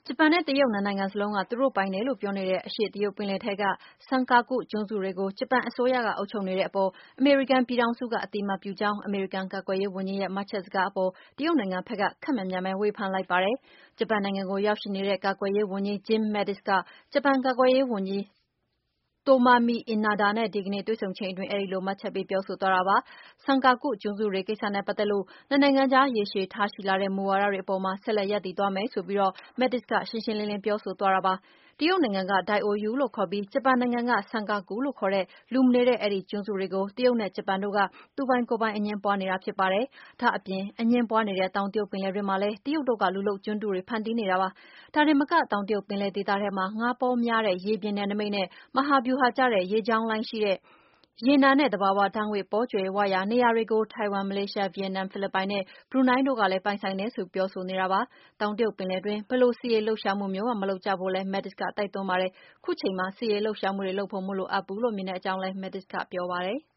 ဂျပန်နဲ့တရုတ်နှစ်နိုင်ငံစလုံးကသူတို့ပိုင်တယ်လို့ပြောနေတဲ့အရှေ့တရုတ်ပင်လယ်ထဲက Senkaku ကျွန်းစုတွေကို ဂျပန်အစိုးရကအုပ်ချုပ်နေတဲ့အပေါ် အမေရိကန်ပြည်ထောင်စုကအသိအမှတ်ပြုကြောင်း အမေရိကန်ကာကွယ်ရေးဝန်ကြီးရဲ့ မှတ်ချက်စကားအပေါ် တရုတ်နိုင်ငံဘက်က ခပ်မြန်မြန်ပဲ ဝေဖန်လိုက်ပါတယ်။ ဂျပန်နိုင်ငံကိုရောက်ရှိနေတဲ့ ကာကွယ်ရေးဝန်ကြီး Jim Mattis က ဂျပန်ကာကွယ်ရေးဝန်ကြီး Tomomi Inada နဲ့ ဒီကနေ့တွေ့ဆုံချိန်အတွင်း အဲဒီလိုမှတ်ချက်ပေးပြောဆိုသွားတာပါ။ Senkaku ကျွန်းစုတွေကိစ္စနဲ့ပတ်သက်လို့ နှစ်နိုင်ငံကြား ရေရှည်ထားရှိလာတဲ့မူဝါဒတွေအပေါ်မှာ ဆက်လက်ရပ်တည်သွားမယ်ဆိုပြီး Mattis ကရှင်းရှင်းလင်းလင်းပြောဆိုသွားတာပါ။ တရုတ်နိုင်ငံက Diaoyu လို့ခေါ်ပြီး ဂျပန်နိုင်ငံက Senkaku လို့ခေါ်တဲ့ လူမနေတဲ့အဲဒီကျွန်းစုတွေကို တရုတ်နဲ့ဂျပန်တို့က သူပိုင်ကိုယ်ပိုင်အငြင်းပွါးနေတာဖြစ်ပါတယ်။ ဒါ့အပြင် အငြင်းပွါးနေတဲ့တောင်တရုတ်ပင်လယ်တွင်းမှာလည်း တရုတ်တို့က လူလုပ်ကျွန်းတုတွေဖန်တီးနေတာပါ။ ဒါတင်မက တောင်တရုတ်ပင်လယ်ဒေသထဲမှာ ငါးပေါများတဲ့ ရေပြင်နယ်နိမိတ်နဲ့ မဟာဗျူဟာကျတဲ့ ရေကြောင်းလိုင်းရှိတဲ့ ရေနံနဲ့ သဘာဝဓါတ်ငွေ့ပေါကြွယ်ဝရာနေရာတွေကို ထိုင်ဝမ်၊ မလေးရှား၊ ဗီယက်နမ်၊ ဖိလစ်ပိုင်နဲ့ ဘရူနိုင်းတို့ကလည်း ပိုင်ဆိုင်တယ်ဆိုပြီးပြောဆိုနေတာပါ။ တောင်တရုတ်ပင်လယ်တွင်း ဘယ်လိုစစ်ရေးလှုပ်ရှားမှုမျိုးမှ မလုပ်ကြဖို့လည်း Mattis ကတိုက်တွန်းပါတယ်။ ခုချိန်မှာ စစ်ရေးလှုပ်ရှားမှုတွေလုပ်ဖို့ မလိုအပ်ဘူးလို့မြင်ကြောင်းလည်း Mattis ကပြောပါတယ်။